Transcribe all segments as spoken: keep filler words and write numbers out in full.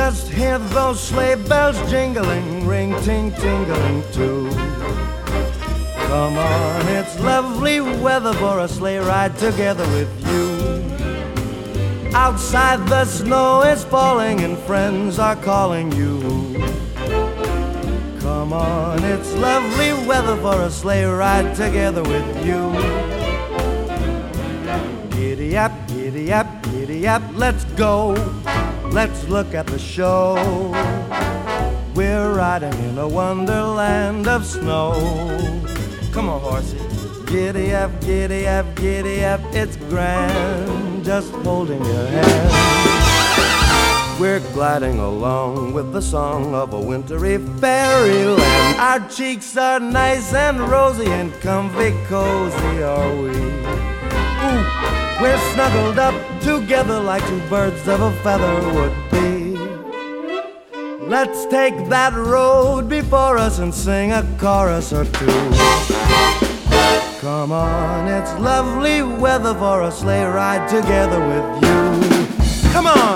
Just hear those sleigh bells jingling, ring, ting, tingling too. Come on, it's lovely weather for a sleigh ride together with you. Outside the snow is falling and friends are calling you. Come on, it's lovely weather for a sleigh ride together with you. Giddy up, giddy up, giddy up, let's go. Let's look at the show. We're riding in a wonderland of snow. Come on, horsey. Giddy up, giddy up, giddy up, it's grand, just holding your hand. We're gliding along with the song of a wintry fairyland. Our cheeks are nice and rosy and comfy cozy are we. Ooh, we're snuggled up together like two birds of a feather would be. Let's take that road before us and sing a chorus or two. Come on, it's lovely weather for a sleigh ride together with you. Come on!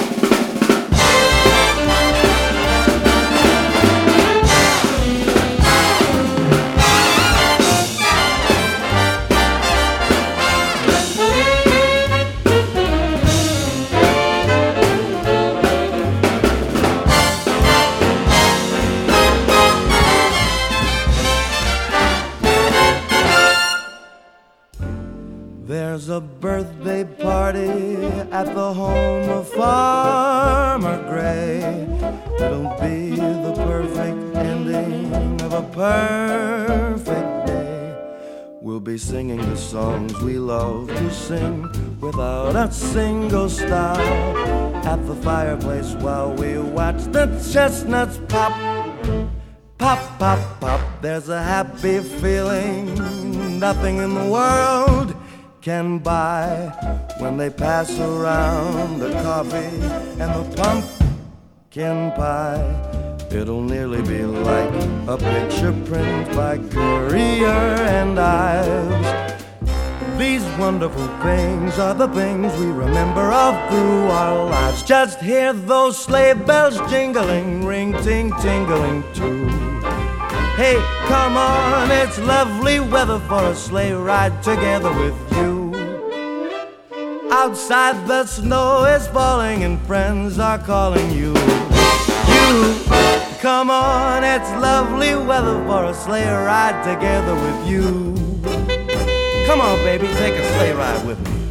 There's a birthday party at the home of Farmer Gray. It'll be the perfect ending of a perfect day. We'll be singing the songs we love to sing without a single stop. At the fireplace while we watch the chestnuts pop. Pop, pop, pop, there's a happy feeling nothing in the world can buy when they pass around the coffee and the pumpkin pie. It'll nearly be like a picture print by Currier and Ives. These wonderful things are the things we remember all through our lives. Just hear those sleigh bells jingling, ring, ting, tingling too. Hey, come on, it's lovely weather for a sleigh ride together with you. Outside the snow is falling and friends are calling you. You, come on, it's lovely weather for a sleigh ride together with you. Come on, baby, take a sleigh ride with me.